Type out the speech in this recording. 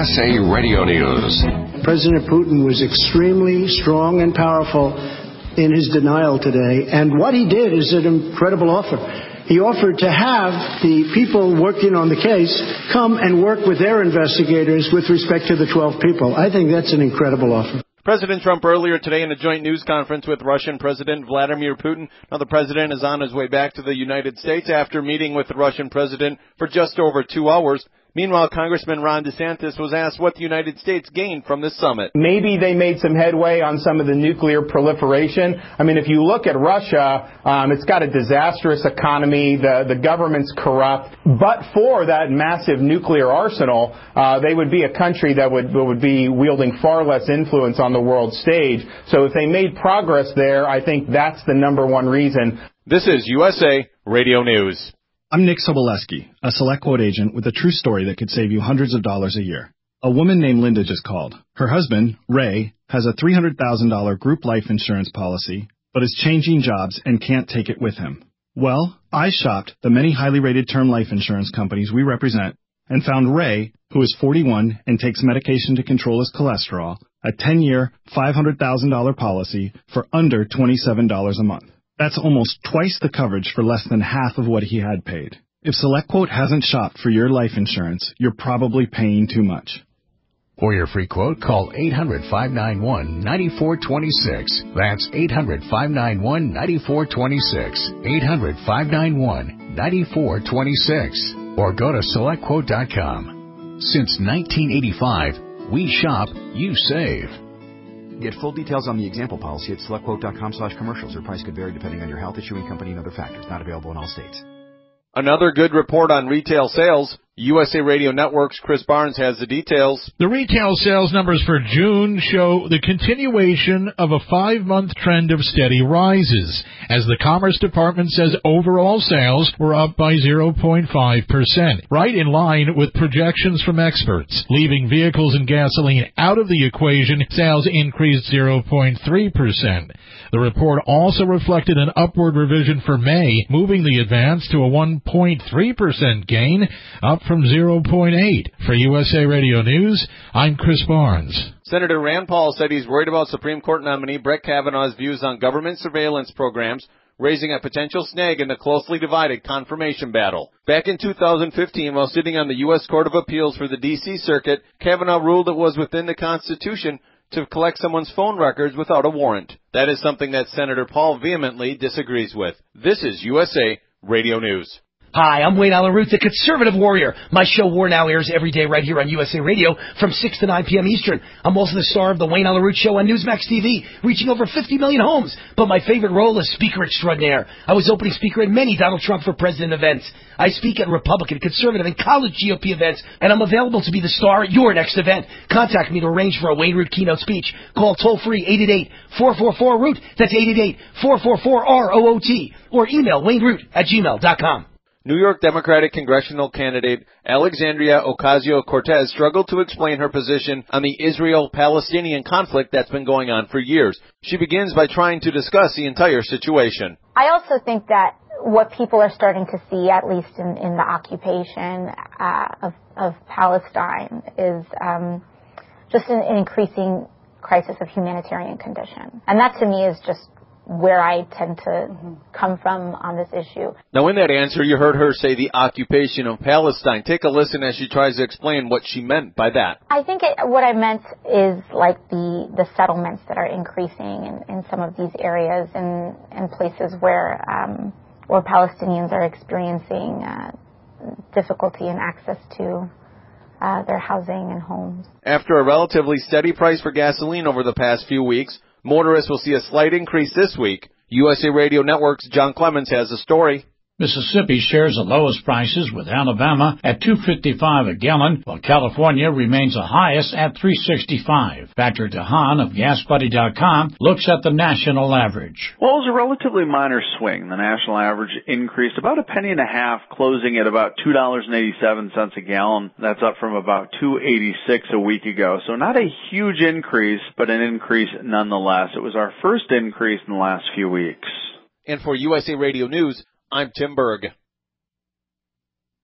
USA Radio News. President Putin was extremely strong and powerful in his denial today, and what he did is an incredible offer. He offered to have the people working on the case come and work with their investigators with respect to the 12 people. I think that's an incredible offer. President Trump earlier today in a joint news conference with Russian President Vladimir Putin. Now the president is on his way back to the United States after meeting with the Russian president for just over 2 hours. Meanwhile, Congressman Ron DeSantis was asked what the United States gained from this summit. Maybe they made some headway on some of the nuclear proliferation. I mean, if you look at Russia, it's got a disastrous economy. The government's corrupt. But for that massive nuclear arsenal, they would be a country that would be wielding far less influence on the world stage. So if they made progress there, I think that's the number one reason. This is USA Radio News. I'm Nick Soboleski, a SelectQuote agent with a true story that could save you hundreds of dollars a year. A woman named Linda just called. Her husband, Ray, has a $300,000 group life insurance policy, but is changing jobs and can't take it with him. Well, I shopped the many highly rated term life insurance companies we represent and found Ray, who is 41 and takes medication to control his cholesterol, a 10-year, $500,000 policy for under $27 a month. That's almost twice the coverage for less than half of what he had paid. If SelectQuote hasn't shopped for your life insurance, you're probably paying too much. For your free quote, call 800-591-9426. That's 800-591-9426. 800-591-9426. Or go to SelectQuote.com. Since 1985, we shop, you save. Get full details on the example policy at SelectQuote.com/commercials. Your price could vary depending on your health, issuing company, and other factors. Not available in all states. Another good report on retail sales. USA Radio Network's Chris Barnes has the details. The retail sales numbers for June show the continuation of a 5-month trend of steady rises, as the Commerce Department says overall sales were up by 0.5%, right in line with projections from experts. Leaving vehicles and gasoline out of the equation, sales increased 0.3%. The report also reflected an upward revision for May, moving the advance to a 1.3% gain, up from 0.8. For USA Radio News, I'm Chris Barnes. Senator Rand Paul said he's worried about Supreme Court nominee Brett Kavanaugh's views on government surveillance programs, raising a potential snag in the closely divided confirmation battle. Back in 2015, while sitting on the U.S. Court of Appeals for the D.C. Circuit, Kavanaugh ruled it was within the Constitution to collect someone's phone records without a warrant. That is something that Senator Paul vehemently disagrees with. This is USA Radio News. Hi, I'm Wayne Allen Root, the Conservative Warrior. My show War Now airs every day right here on USA Radio from 6 to 9 p.m. Eastern. I'm also the star of the Wayne Allen Root Show on Newsmax TV, reaching over 50 million homes. But my favorite role is Speaker Extraordinaire. I was opening speaker at many Donald Trump for President events. I speak at Republican, Conservative, and college GOP events, and I'm available to be the star at your next event. Contact me to arrange for a Wayne Root keynote speech. Call toll-free 888-444-ROOT. That's 888-444-ROOT. Or email wayneroot@gmail.com. New York Democratic congressional candidate Alexandria Ocasio-Cortez struggled to explain her position on the Israel-Palestinian conflict that's been going on for years. She begins by trying to discuss the entire situation. I also think that what people are starting to see, at least in the occupation of Palestine, is just an increasing crisis of humanitarian condition. And that, to me, is just where I tend to come from on this issue. Now, in that answer, you heard her say the occupation of Palestine. Take a listen as she tries to explain what she meant by that. I think what I meant is like the settlements that are increasing in some of these areas and places where Palestinians are experiencing difficulty in access to their housing and homes. After a relatively steady price for gasoline over the past few weeks, motorists will see a slight increase this week. USA Radio Network's John Clemens has a story. Mississippi shares the lowest prices with Alabama at $2.55 a gallon, while California remains the highest at $3.65. Patrick DeHaan of GasBuddy.com looks at the national average. Well, it was a relatively minor swing. The national average increased about a penny and a half, closing at about $2.87 a gallon. That's up from about $2.86 a week ago. So not a huge increase, but an increase nonetheless. It was our first increase in the last few weeks. And for USA Radio News, I'm Tim Berg.